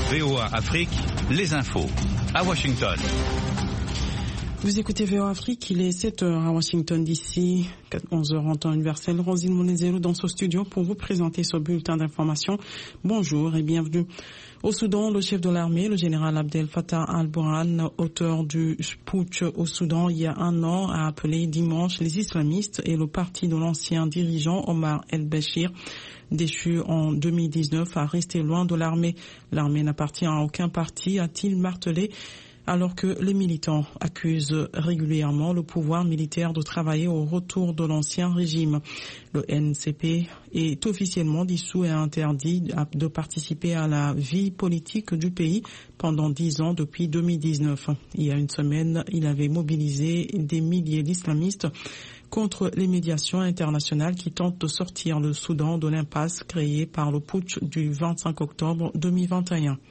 VOA Afrique, les infos. À Washington. Vous écoutez VOA Afrique, il est 7h à Washington DC, 11h en temps universel. Rosine Monezero dans ce studio pour vous présenter ce bulletin d'information. Bonjour et bienvenue. Au Soudan, le chef de l'armée, le général Abdel Fattah al-Burhan, auteur du putsch au Soudan il y a un an, a appelé dimanche les islamistes et le parti de l'ancien dirigeant Omar el-Béchir, déchu en 2019, à rester loin de l'armée. L'armée n'appartient à aucun parti, a-t-il martelé, alors que les militants accusent régulièrement le pouvoir militaire de travailler au retour de l'ancien régime. Le NCP est officiellement dissous et interdit de participer à la vie politique du pays pendant 10 ans depuis 2019. Il y a une semaine, il avait mobilisé des milliers d'islamistes contre les médiations internationales qui tentent de sortir le Soudan de l'impasse créée par le putsch du 25 octobre 2021.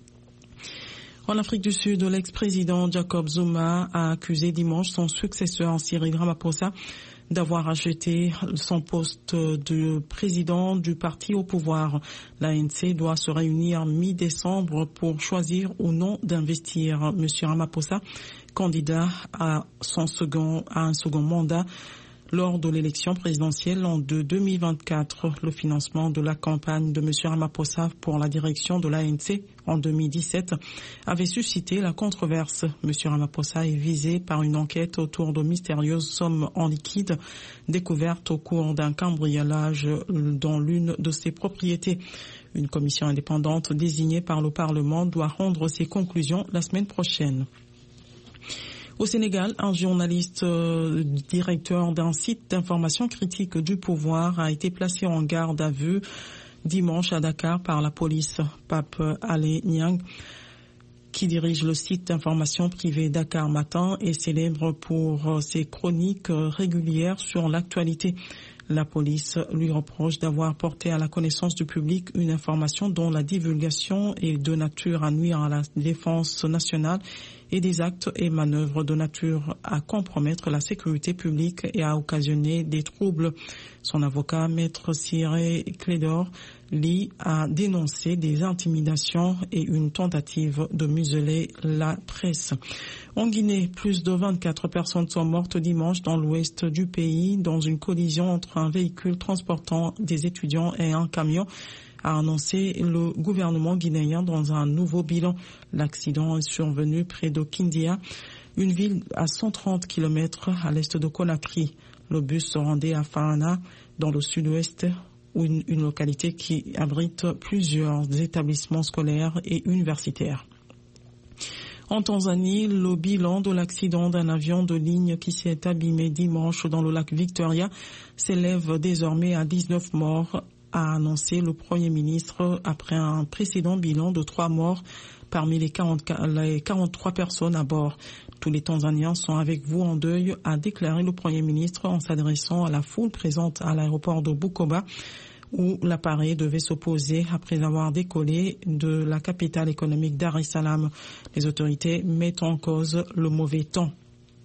En Afrique du Sud, l'ex-président Jacob Zuma a accusé dimanche son successeur Cyril Ramaphosa d'avoir acheté son poste de président du parti au pouvoir. L'ANC doit se réunir mi-décembre pour choisir ou non d'investir M. Ramaphosa, candidat à un second mandat lors de l'élection présidentielle de 2024. Le financement de la campagne de M. Ramaphosa pour la direction de l'ANC en 2017 avait suscité la controverse. M. Ramaphosa est visé par une enquête autour de mystérieuses sommes en liquide découvertes au cours d'un cambriolage dans l'une de ses propriétés. Une commission indépendante désignée par le Parlement doit rendre ses conclusions la semaine prochaine. Au Sénégal, un journaliste directeur d'un site d'information critique du pouvoir a été placé en garde à vue dimanche à Dakar par la police. Pape Alé Niang, qui dirige le site d'information privé Dakar Matin, est célèbre pour ses chroniques régulières sur l'actualité. La police lui reproche d'avoir porté à la connaissance du public une information dont la divulgation est de nature à nuire à la défense nationale et des actes et manœuvres de nature à compromettre la sécurité publique et à occasionner des troubles. Son avocat, Maître Cyré Clédor, a dénoncé des intimidations et une tentative de museler la presse. En Guinée, plus de 24 personnes sont mortes dimanche dans l'ouest du pays dans une collision entre un véhicule transportant des étudiants et un camion, a annoncé le gouvernement guinéen dans un nouveau bilan. L'accident est survenu près de Kindia, une ville à 130 km à l'est de Conakry. Le bus se rendait à Fahana, dans le sud-ouest, une localité qui abrite plusieurs établissements scolaires et universitaires. En Tanzanie, le bilan de l'accident d'un avion de ligne qui s'est abîmé dimanche dans le lac Victoria s'élève désormais à 19 morts, a annoncé le Premier ministre après un précédent bilan de 3 morts parmi les 43 personnes à bord. Tous les Tanzaniens sont avec vous en deuil, a déclaré le Premier ministre en s'adressant à la foule présente à l'aéroport de Bukoba, où l'appareil devait s'opposer après avoir décollé de la capitale économique Dar es Salaam. Les autorités mettent en cause le mauvais temps.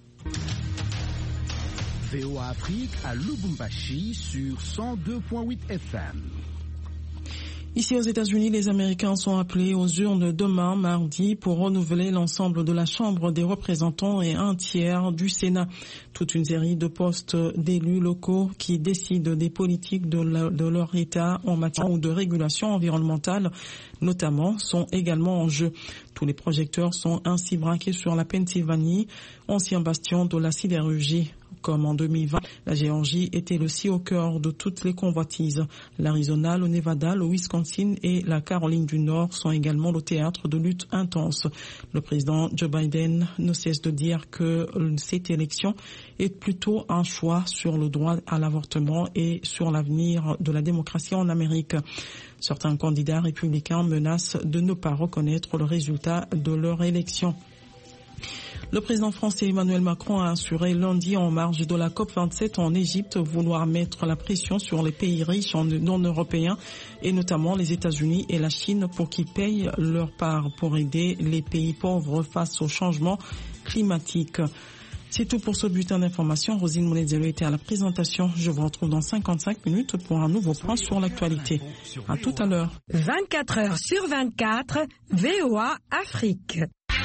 VOA Afrique à Lubumbashi sur 102.8 FM. Ici aux États-Unis, les Américains sont appelés aux urnes demain, mardi, pour renouveler l'ensemble de la Chambre des représentants et un tiers du Sénat. Toute une série de postes d'élus locaux qui décident des politiques de leur État en matière de régulation environnementale, notamment, sont également en jeu. Tous les projecteurs sont ainsi braqués sur la Pennsylvanie, ancien bastion de la sidérurgie. Comme en 2020, la Géorgie était aussi au cœur de toutes les convoitises. L'Arizona, le Nevada, le Wisconsin et la Caroline du Nord sont également le théâtre de luttes intenses. Le président Joe Biden ne cesse de dire que cette élection est plutôt un choix sur le droit à l'avortement et sur l'avenir de la démocratie en Amérique. Certains candidats républicains menacent de ne pas reconnaître le résultat de leur élection. Le président français Emmanuel Macron a assuré lundi en marge de la COP27 en Égypte vouloir mettre la pression sur les pays riches non européens et notamment les États-Unis et la Chine pour qu'ils payent leur part pour aider les pays pauvres face au changement climatique. C'est tout pour ce bulletin d'information. Rosine Monezero était à la présentation. Je vous retrouve dans 55 minutes pour un nouveau point sur l'actualité. À tout à l'heure. 24 heures sur 24, VOA Afrique.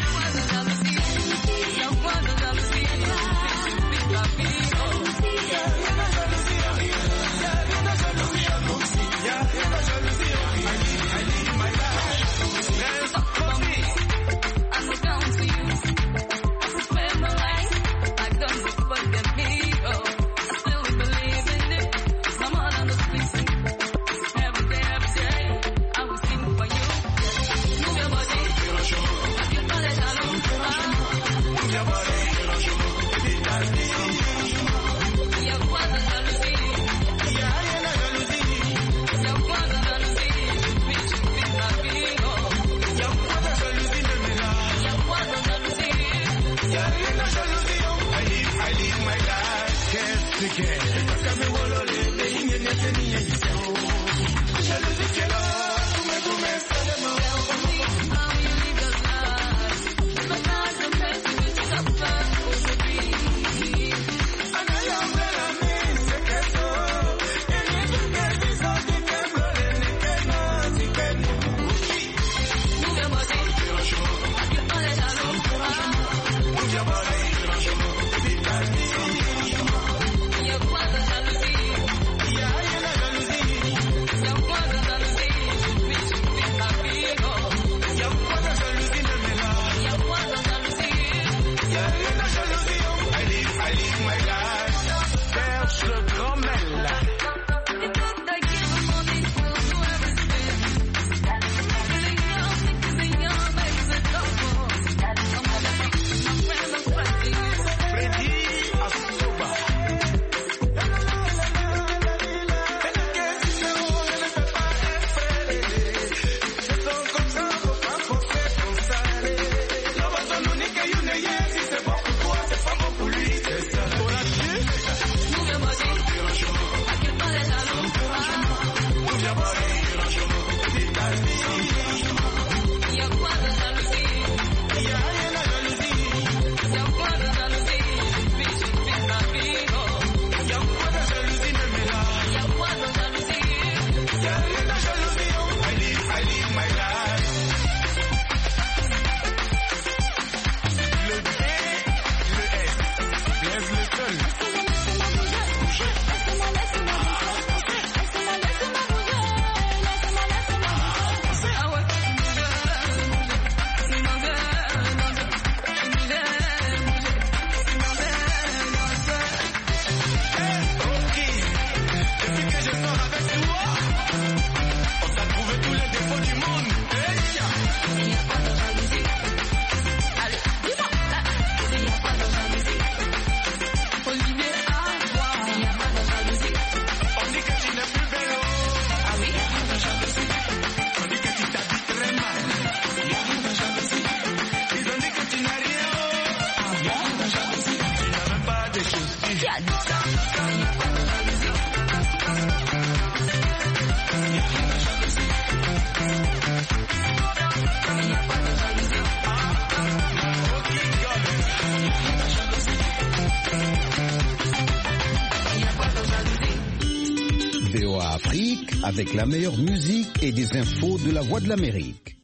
VOA Afrique avec la meilleure musique et des infos de la Voix de l'Amérique.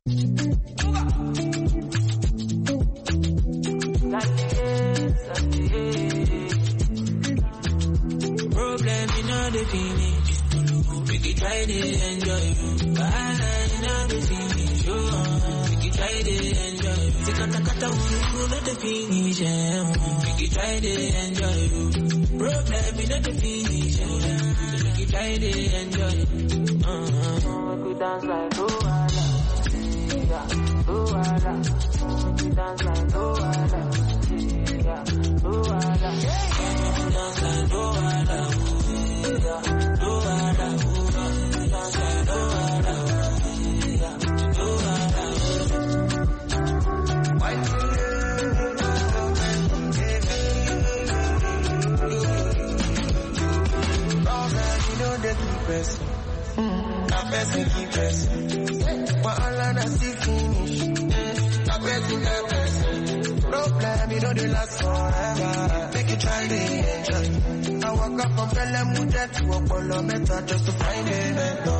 Try to enjoy. We dance like Luala, yeah, Luala. We dance like Luala, yeah, Luala. We dance like Luala, yeah, Luala. We dance like Luala, yeah, Luala. person keep person. But all I see finish. That person that person. Problem, you know they last forever. Make you try to enjoy. I woke up from Bella Muda to Apollo Meta just to find it.